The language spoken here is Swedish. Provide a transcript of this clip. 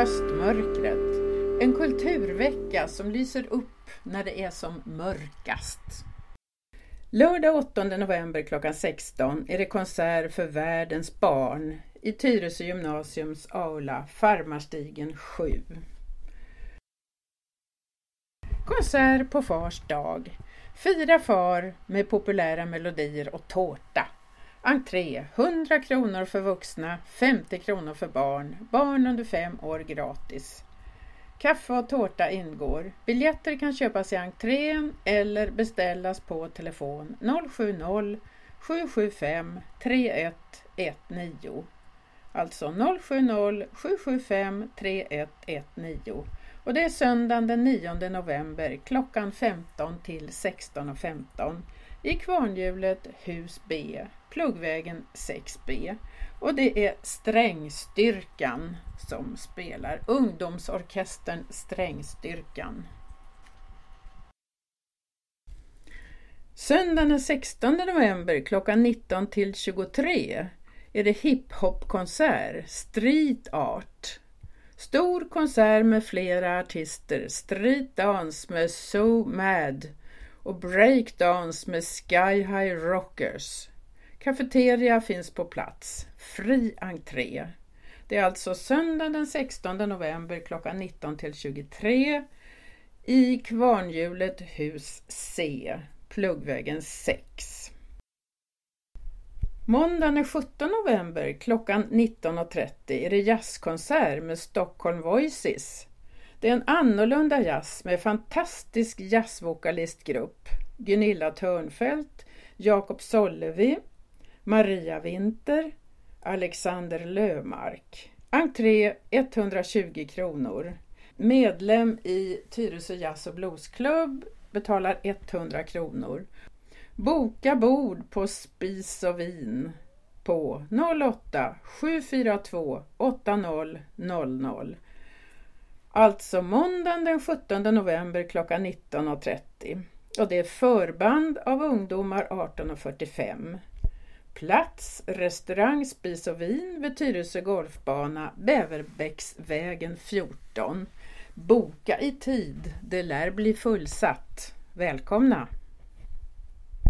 höstmörkret. En kulturvecka som lyser upp när det är som mörkast. Lördag 8 november klockan 16 är det konsert för världens barn i Tyresö gymnasiums aula Farmarstigen 7. Konsert på fars dag. Fira far med populära melodier och tårta. Entré 100 kronor för vuxna, 50 kronor för barn. Barn under 5 år gratis. Kaffe och tårta ingår. Biljetter kan köpas i entrén eller beställas på telefon 070 775 3119. Alltså 070 775 3119. Och det är söndagen den 9 november klockan 15 till 16.15 i Kvarnhjulet hus B, Pluggvägen 6B. Och det är Strängstyrkan som spelar, ungdomsorkestern Strängstyrkan. Söndagen den 16 november klockan 19 till 23 är det hiphopkonsert Street Art. Stor konsert med flera artister, streetdance med So Mad och breakdance med Sky High Rockers. Cafeteria finns på plats, fri entré. Det är alltså söndag den 16 november klockan 19 till 23 i Kvarnhjulet hus C, Pluggvägen 6. Måndagen den 17 november klockan 19.30 är det jazzkonsert med Stockholm Voices. Det är en annorlunda jazz med fantastisk jazzvokalistgrupp. Gunilla Törnfält, Jakob Sollevi, Maria Winter, Alexander Lömark. Entré 120 kronor. Medlem i Tyresö Jazz och Bluesklubb betalar 100 kronor. Boka bord på Spis och Vin på 08 742 8000. Alltså måndagen den 17 november klockan 19.30. Och det är förband av ungdomar 18:45. Plats, restaurang, Spis och Vin vid Tyresö golfbana, Bäverbäcksvägen 14. Boka i tid, det lär bli fullsatt. Välkomna!